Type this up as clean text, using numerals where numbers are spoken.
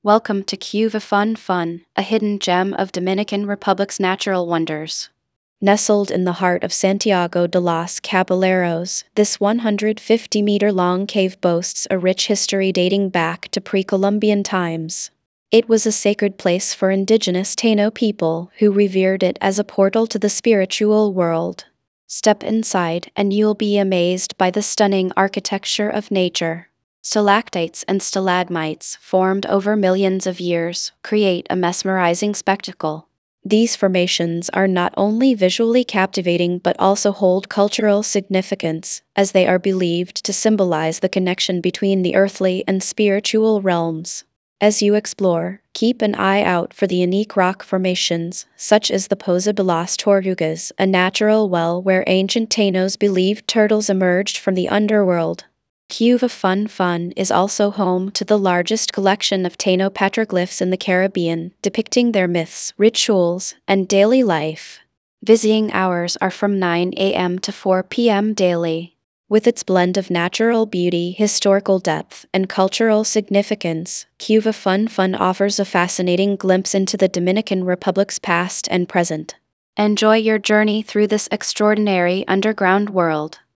Welcome to Cuva Fun Fun, a hidden gem of Dominican Republic's natural wonders. Nestled in the heart of Santiago de los Caballeros, this 150-meter-long cave boasts a rich history dating back to pre-Columbian times. It was a sacred place for indigenous Taino people who revered it as a portal to the spiritual world. Step inside and you'll be amazed by the stunning architecture of nature. Stalactites and stalagmites, formed over millions of years, create a mesmerizing spectacle. These formations are not only visually captivating but also hold cultural significance, as they are believed to symbolize the connection between the earthly and spiritual realms. As you explore, keep an eye out for the unique rock formations, such as the Poza de las Tortugas, a natural well where ancient Tainos believed turtles emerged from the underworld. Cuva Fun Fun is also home to the largest collection of Taino petroglyphs in the Caribbean, depicting their myths, rituals, and daily life. Visiting hours are from 9 a.m. to 4 p.m. daily. With its blend of natural beauty, historical depth, and cultural significance, Cuva Fun Fun offers a fascinating glimpse into the Dominican Republic's past and present. Enjoy your journey through this extraordinary underground world.